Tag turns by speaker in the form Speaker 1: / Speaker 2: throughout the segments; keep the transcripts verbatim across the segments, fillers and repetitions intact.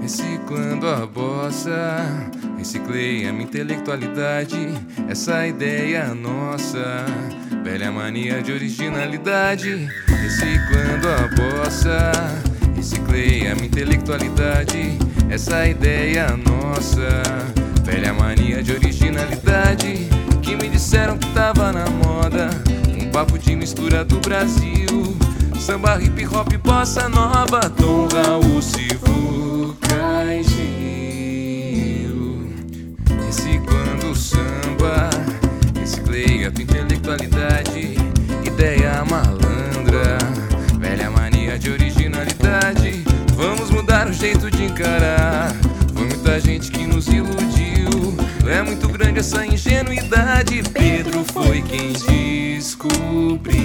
Speaker 1: reciclando a bossa, reciclei a minha intelectualidade, essa ideia nossa, velha mania de originalidade. Reciclando a bossa, reciclei a minha intelectualidade, essa ideia nossa, velha mania de originalidade. Que me disseram que tava na moda, um papo de mistura do Brasil, samba, hip hop, bossa nova, Tom, Raul, Sivuca e Gil. Reciclando o samba, reciclei a tua intelectualidade, ideia malandra, velha mania de originalidade. Vamos mudar o jeito de encarar, foi muita gente que nos iludiu. É muito grande essa ingenuidade, Pedro foi quem descobriu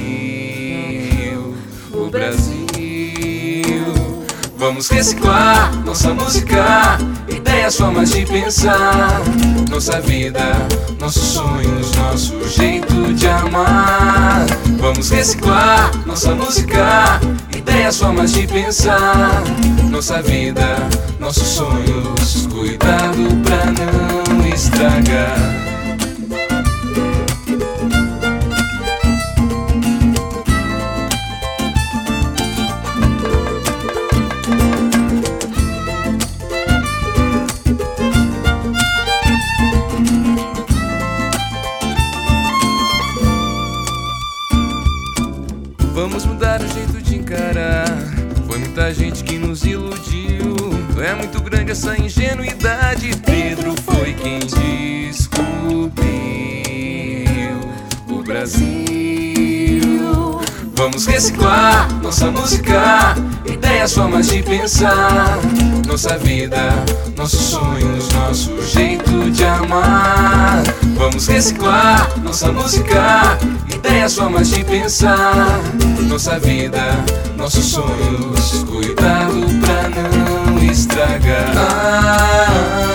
Speaker 1: o Brasil. Vamos reciclar nossa música, ideias, formas de pensar, nossa vida, nossos sonhos, nosso jeito de amar. Vamos reciclar nossa música, ideias, formas de pensar, nossa vida, nossos sonhos, cuidado pra não estragar. Vamos mudar o jeito de encarar, foi muita gente que nos iludiu. É muito grande essa ingenuidade, Pedro foi quem descobriu o Brasil. Vamos reciclar nossa música, ideias, formas de pensar, nossa vida, nossos sonhos, nosso jeito de amar. Vamos reciclar nossa música, ideias, formas de pensar, nossa vida, nossos sonhos, cuidado pra não estragar. Ah,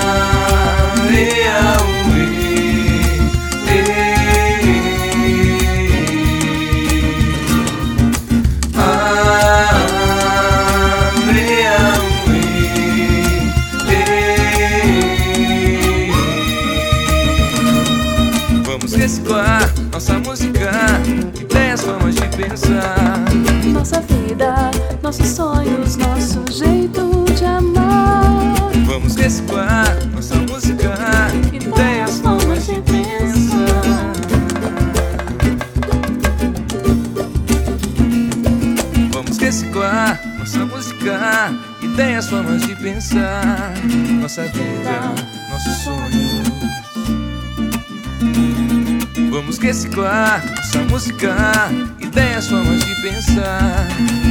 Speaker 1: ea, ue, e, ah, ea, ue, e. Vamos reciclar nossa música, ideias, formas de pensar,
Speaker 2: nossa vida, nossos sonhos, nosso jeito de amar.
Speaker 1: Vamos reciclar nossa música, ideias, formas de pensar. Vamos reciclar nossa música, ideias, formas de pensar, nossa vida, nossos sonhos. Vamos reciclar nossa música, ideias, formas de pensar.